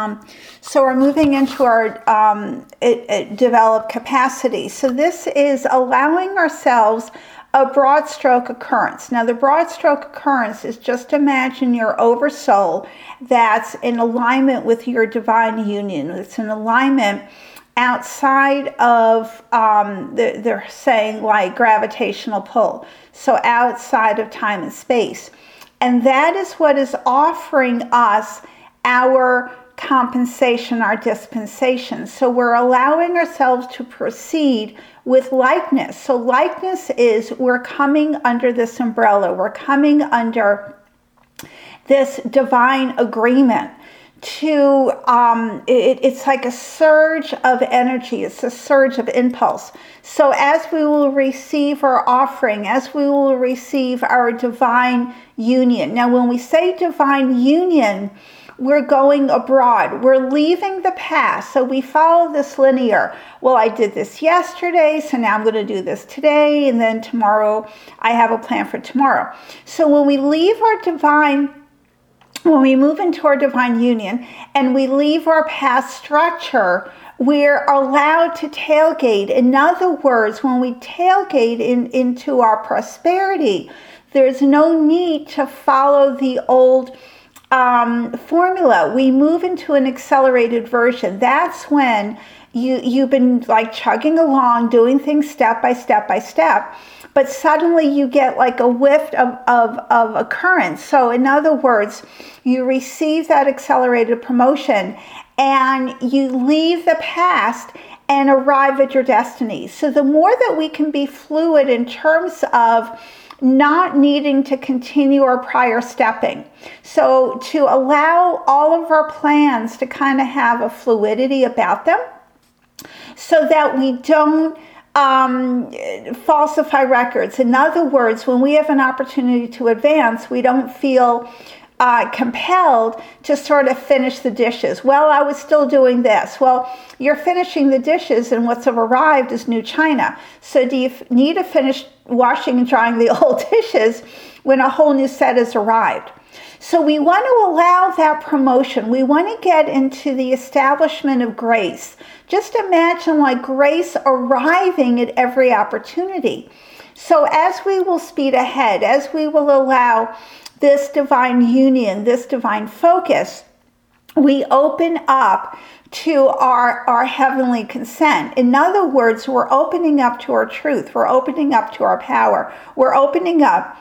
So we're moving into our developed capacity. So this is allowing ourselves a broad stroke occurrence. Now, the broad stroke occurrence is just imagine your oversoul that's in alignment with your divine union. It's in alignment outside of, they're saying like gravitational pull. So outside of time and space. And that is what is offering us our compensation, our dispensation. So we're allowing ourselves to proceed with likeness. So likeness is we're coming under this umbrella. We're coming under this divine agreement to, it's like a surge of energy. It's a surge of impulse. So as we will receive our offering, as we will receive our divine union. Now, when we say divine union, we're going abroad. We're leaving the past. So we follow this linear. Well, I did this yesterday, so now I'm going to do this today, and then tomorrow I have a plan for tomorrow. So when we leave our when we move into our divine union and we leave our past structure, we're allowed to tailgate. In other words, when we tailgate into our prosperity, there's no need to follow the old formula. We move into an accelerated version. That's when you've been like chugging along, doing things step by step by step, but suddenly you get like a whiff of occurrence. So in other words, you receive that accelerated promotion and you leave the past and arrive at your destiny. So the more that we can be fluid in terms of not needing to continue our prior stepping. So to allow all of our plans to kind of have a fluidity about them so that we don't falsify records. In other words, when we have an opportunity to advance, we don't feel compelled to sort of finish the dishes. Well, I was still doing this. Well, you're finishing the dishes and what's arrived is new china. So do you need to finish washing and drying the old dishes when a whole new set has arrived? So we want to allow that promotion. We want to get into the establishment of grace. Just imagine like grace arriving at every opportunity. So as we will speed ahead, as we will allow this divine union, this divine focus, we open up to our heavenly consent. In other words, we're opening up to our truth. We're opening up to our power. We're opening up,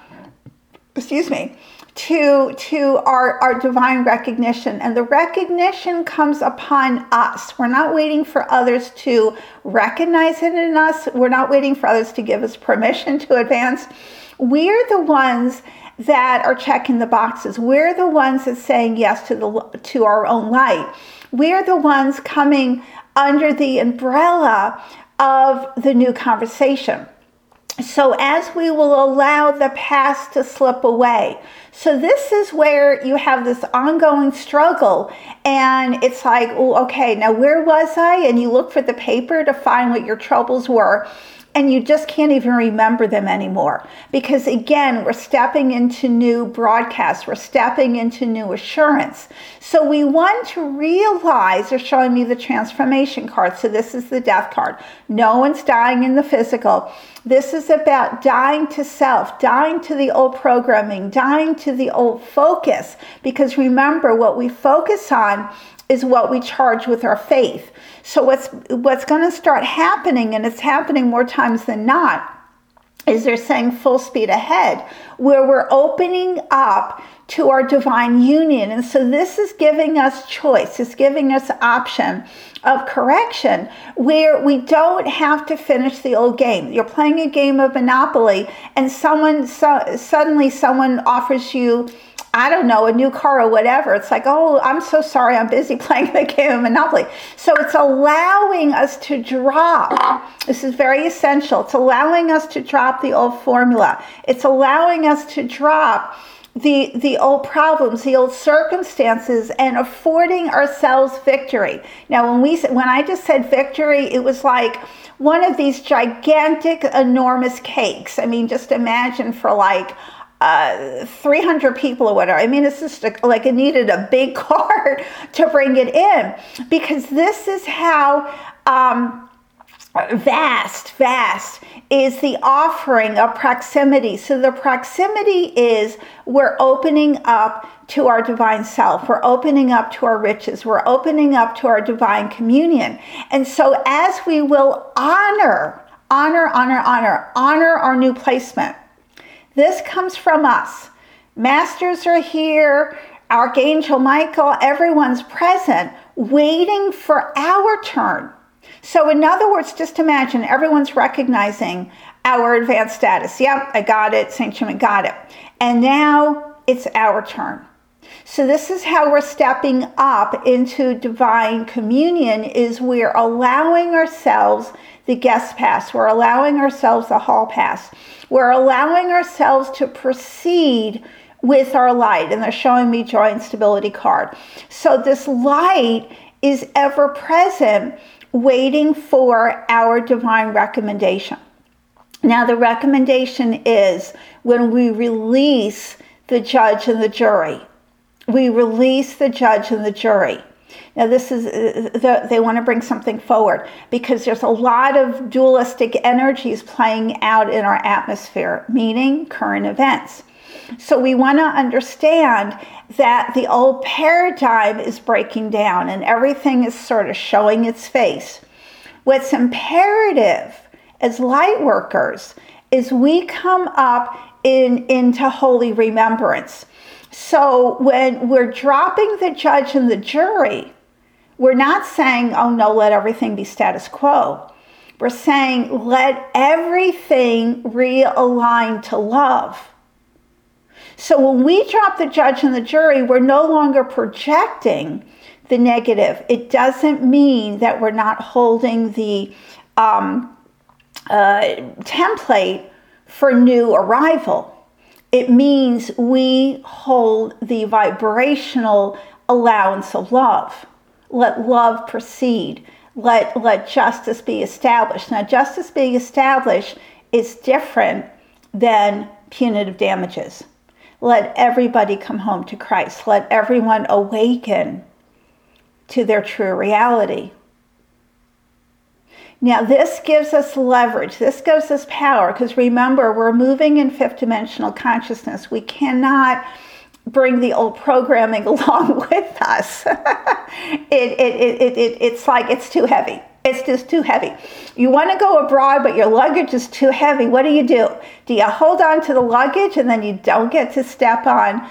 to our divine recognition. And the recognition comes upon us. We're not waiting for others to recognize it in us. We're not waiting for others to give us permission to advance. We're the ones that are checking the boxes. We're the ones that saying yes to our own light. We're the ones coming under the umbrella of the new conversation. So as we will allow the past to slip away. So this is where you have this ongoing struggle and it's like, oh, okay, now where was I? And you look for the paper to find what your troubles were. And you just can't even remember them anymore. Because again, we're stepping into new broadcasts. We're stepping into new assurance. So we want to realize, they're showing me the transformation card. So this is the death card. No one's dying in the physical. This is about dying to self, dying to the old programming, dying to the old focus. Because remember, what we focus on is what we charge with our faith. So what's going to start happening, and it's happening more times than not, is they're saying full speed ahead, where we're opening up to our divine union. And so this is giving us choice. It's giving us option of correction where we don't have to finish the old game. You're playing a game of Monopoly and suddenly someone offers you, I don't know, a new car or whatever. It's like, oh, I'm so sorry, I'm busy playing the game of Monopoly. So it's allowing us to drop. This is very essential. It's allowing us to drop the old formula. It's allowing us to drop the old problems, the old circumstances, and affording ourselves victory. Now, when I just said victory, it was like one of these gigantic, enormous cakes. I mean, just imagine for like 300 people or whatever. I mean, it's just like it needed a big cart to bring it in, because this is how vast is the offering of proximity. So the proximity is we're opening up to our divine self. We're opening up to our riches. We're opening up to our divine communion. And so as we will honor our new placement, this comes from us. Masters are here, Archangel Michael, everyone's present, waiting for our turn. So in other words, just imagine everyone's recognizing our advanced status. Yep, I got it. St. Jim got it. And now it's our turn. So this is how we're stepping up into divine communion, is we're allowing ourselves the guest pass. We're allowing ourselves the hall pass. We're allowing ourselves to proceed with our light. And they're showing me joy and stability card. So this light is ever present, waiting for our divine recommendation. Now, the recommendation is when we release the judge and the jury. We release the judge and the jury. Now, this is, they want to bring something forward, because there's a lot of dualistic energies playing out in our atmosphere, meaning current events. So we want to understand that the old paradigm is breaking down and everything is sort of showing its face. What's imperative as light workers is we come up into holy remembrance. So when we're dropping the judge and the jury, we're not saying, oh no, let everything be status quo. We're saying, let everything realign to love. So when we drop the judge and the jury, we're no longer projecting the negative. It doesn't mean that we're not holding the template for new arrival. It means we hold the vibrational allowance of love. Let love proceed. Let justice be established. Now, justice being established is different than punitive damages. Let everybody come home to Christ. Let everyone awaken to their true reality. Now, this gives us leverage. This gives us power, because remember, we're moving in fifth dimensional consciousness. We cannot bring the old programming along with us. It's like it's too heavy. It's just too heavy. You want to go abroad, but your luggage is too heavy. What do? Do you hold on to the luggage and then you don't get to step on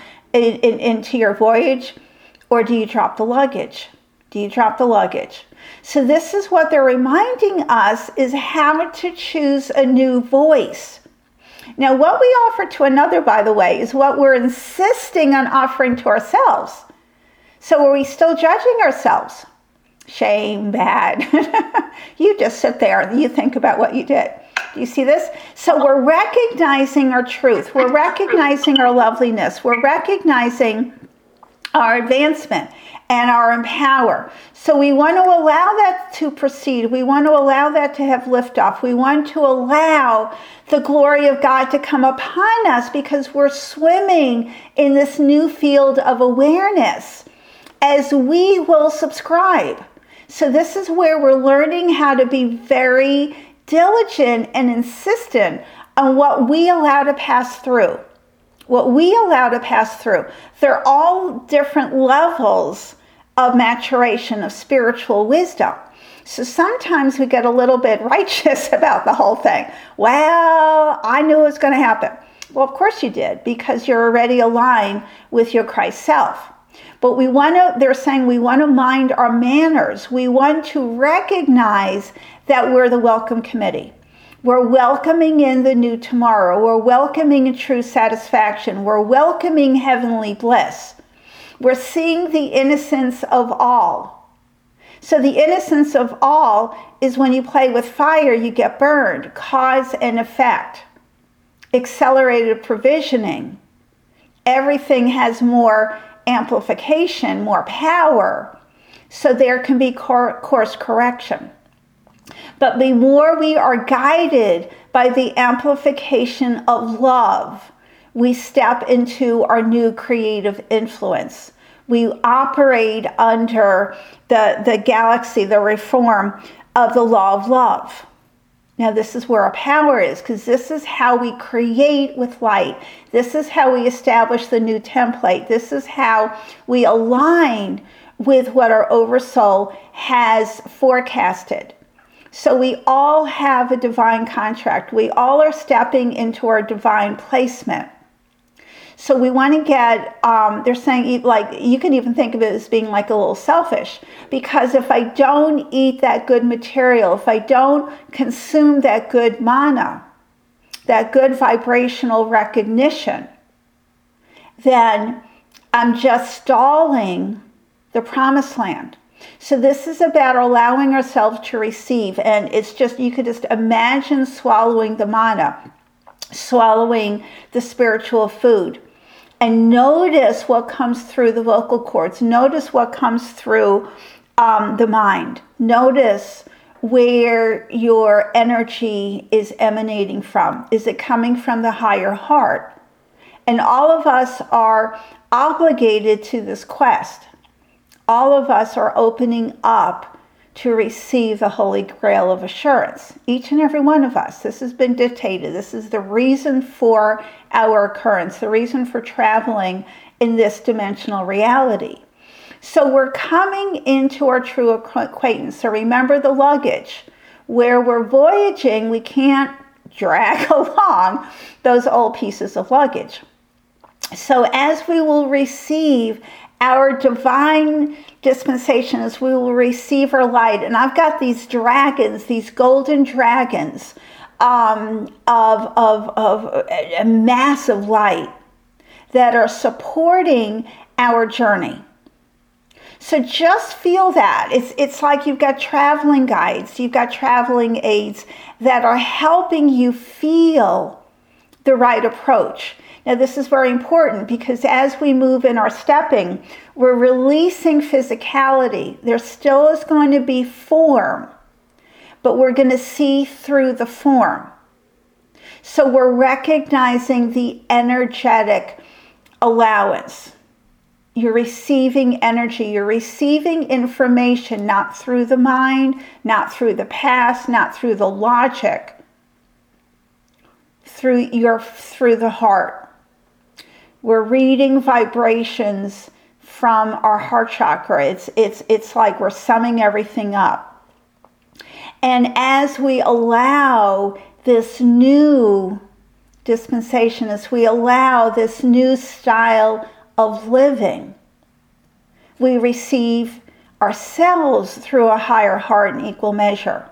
into your voyage? Or do you drop the luggage? Do you drop the luggage? So this is what they're reminding us, is how to choose a new voice. Now, what we offer to another, by the way, is what we're insisting on offering to ourselves. So are we still judging ourselves? Shame, bad. You just sit there and you think about what you did. Do you see this? So we're recognizing our truth. We're recognizing our loveliness. We're recognizing our advancement and our empower. So we want to allow that to proceed. We want to allow that to have liftoff. We want to allow the glory of God to come upon us, because we're swimming in this new field of awareness as we will subscribe. So this is where we're learning how to be very diligent and insistent on what we allow to pass through. What we allow to pass through. They're all different levels of maturation, of spiritual wisdom. So sometimes we get a little bit righteous about the whole thing. Well, I knew it was going to happen. Well, of course you did, because you're already aligned with your Christ self. But they're saying we want to mind our manners. We want to recognize that we're the welcome committee. We're welcoming in the new tomorrow. We're welcoming in true satisfaction. We're welcoming heavenly bliss. We're seeing the innocence of all. So the innocence of all is when you play with fire, you get burned. Cause and effect. Accelerated provisioning. Everything has more amplification, more power. So there can be course correction. But the more we are guided by the amplification of love, we step into our new creative influence. We operate under the galaxy, the reform of the law of love. Now, this is where our power is, because this is how we create with light. This is how we establish the new template. This is how we align with what our oversoul has forecasted. So we all have a divine contract. We all are stepping into our divine placement. So we want to get, they're saying, like, you can even think of it as being like a little selfish, because if I don't eat that good material, if I don't consume that good mana, that good vibrational recognition, then I'm just stalling the promised land. So this is about allowing ourselves to receive. And it's just, you could just imagine swallowing the mana, swallowing the spiritual food. And notice what comes through the vocal cords. Notice what comes through the mind. Notice where your energy is emanating from. Is it coming from the higher heart? And all of us are obligated to this quest. All of us are opening up to receive the Holy Grail of assurance. Each and every one of us. This has been dictated. This is the reason for our occurrence, the reason for traveling in this dimensional reality. So we're coming into our true acquaintance. So remember the luggage. Where we're voyaging, we can't drag along those old pieces of luggage. So as we will receive our divine dispensation, as we will receive our light, and I've got these dragons, these golden dragons of a massive light that are supporting our journey. So just feel that. It's like you've got traveling guides, you've got traveling aids that are helping you feel the right approach. Now, this is very important because as we move in our stepping, we're releasing physicality. There still is going to be form, but we're going to see through the form. So we're recognizing the energetic allowance. You're receiving energy. You're receiving information, not through the mind, not through the past, not through the logic, through the heart. We're reading vibrations from our heart chakra. It's like we're summing everything up. And as we allow this new dispensation, as we allow this new style of living, we receive ourselves through a higher heart in equal measure.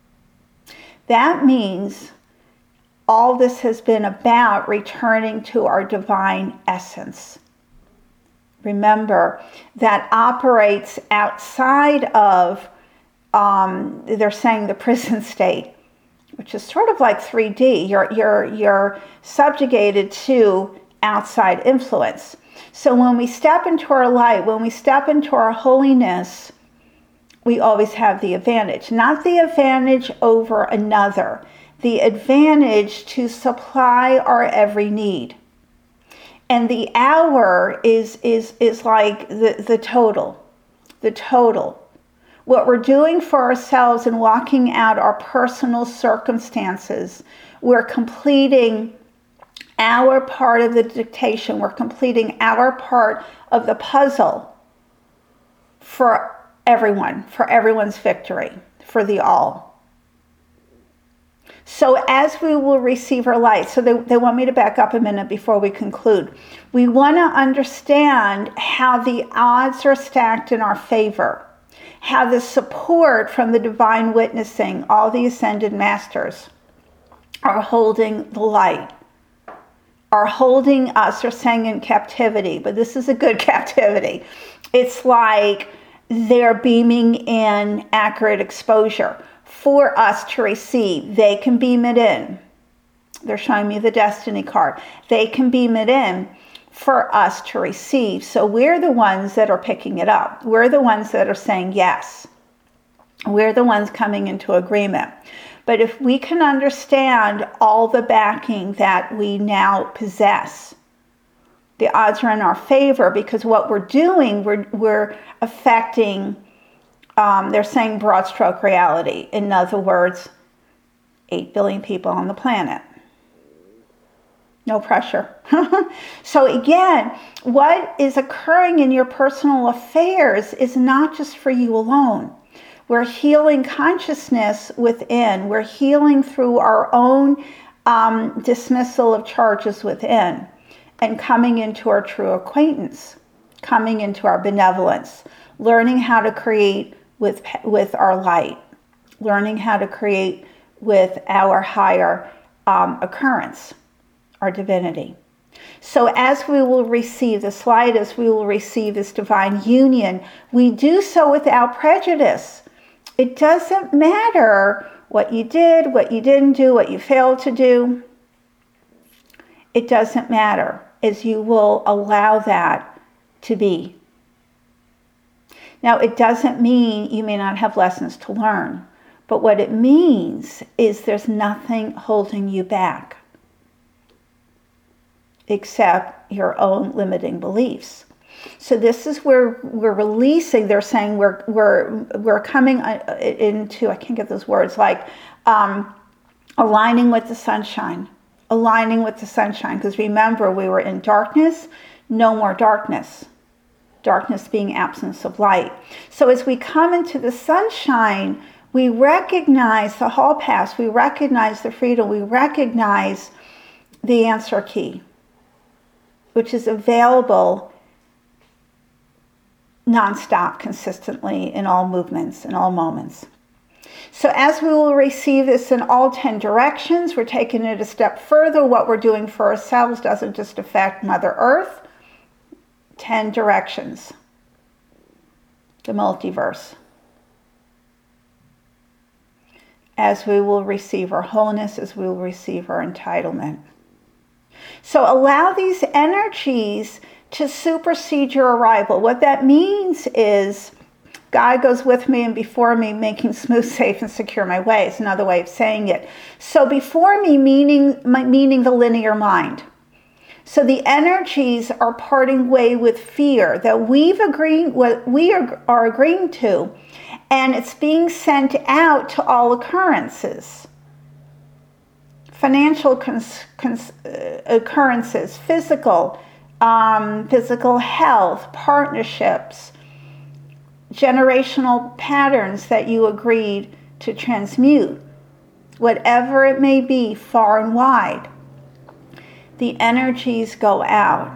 That means all this has been about returning to our divine essence. Remember, that operates outside of, they're saying, the prison state, which is sort of like 3D. You're subjugated to outside influence. So when we step into our light, when we step into our holiness, we always have the advantage. Not the advantage over another, the advantage to supply our every need. And the hour is like the total. The total. What we're doing for ourselves and walking out our personal circumstances, we're completing our part of the dictation. We're completing our part of the puzzle for everyone, for everyone's victory, for the all. So as we will receive our light, so they want me to back up a minute before we conclude. We want to understand how the odds are stacked in our favor, how the support from the divine witnessing, all the ascended masters, are holding the light, are holding us, are saying in captivity, but this is a good captivity. It's like they're beaming in accurate exposure for us to receive. They can beam it in. They're showing me the destiny card. They can beam it in for us to receive. So we're the ones that are picking it up. We're the ones that are saying yes. We're the ones coming into agreement. But if we can understand all the backing that we now possess, the odds are in our favor, because what we're doing, we're affecting, they're saying broad stroke reality. In other words, 8 billion people on the planet. No pressure. So again, what is occurring in your personal affairs is not just for you alone. We're healing consciousness within. We're healing through our own dismissal of charges within, and coming into our true acquaintance, coming into our benevolence, learning how to create with our light, learning how to create with our higher occurrence, our divinity. So as we will receive this light, as we will receive this divine union, we do so without prejudice. It doesn't matter what you did, what you didn't do, what you failed to do. It doesn't matter, as you will allow that to be. Now, it doesn't mean you may not have lessons to learn, but what it means is there's nothing holding you back except your own limiting beliefs. So this is where we're releasing. They're saying we're coming into, I can't get those words, like aligning with the sunshine. Aligning with the sunshine, because remember, we were in darkness. No more darkness. Darkness being absence of light. So as we come into the sunshine, we recognize the hall pass, we recognize the freedom, we recognize the answer key, which is available nonstop, consistently, in all movements, in all moments. So as we will receive this in all 10 directions, we're taking it a step further. What we're doing for ourselves doesn't just affect Mother Earth. 10 directions. The multiverse. As we will receive our wholeness, as we will receive our entitlement. So allow these energies to supersede your arrival. What that means is God goes with me and before me, making smooth, safe, and secure my way. It's another way of saying it. So before me, meaning the linear mind. So the energies are parting way with fear that we've agreed, what we are agreeing to, and it's being sent out to all occurrences. Financial occurrences, physical health, partnerships, generational patterns that you agreed to transmute, whatever it may be, far and wide. The energies go out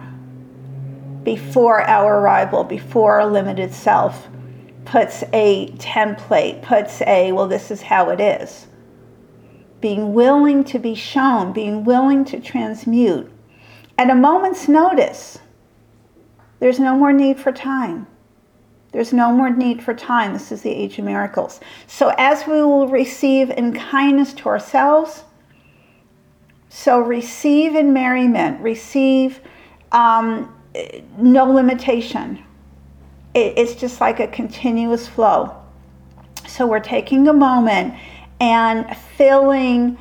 before our arrival, before our limited self puts a template, puts a, well, this is how it is. Being willing to be shown, being willing to transmute. At a moment's notice, there's no more need for time. There's no more need for time. This is the age of miracles. So as we will receive in kindness to ourselves, so receive in merriment, receive no limitation. It's just like a continuous flow. So we're taking a moment and filling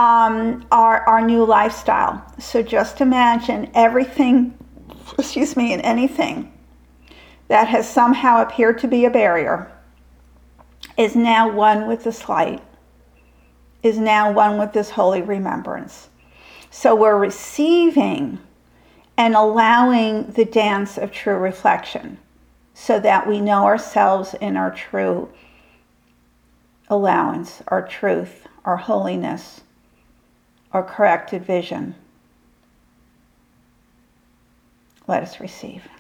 our new lifestyle. So just imagine everything, and anything that has somehow appeared to be a barrier is now one with this light, is now one with this holy remembrance. So we're receiving and allowing the dance of true reflection so that we know ourselves in our true allowance, our truth, our holiness, our corrected vision. Let us receive.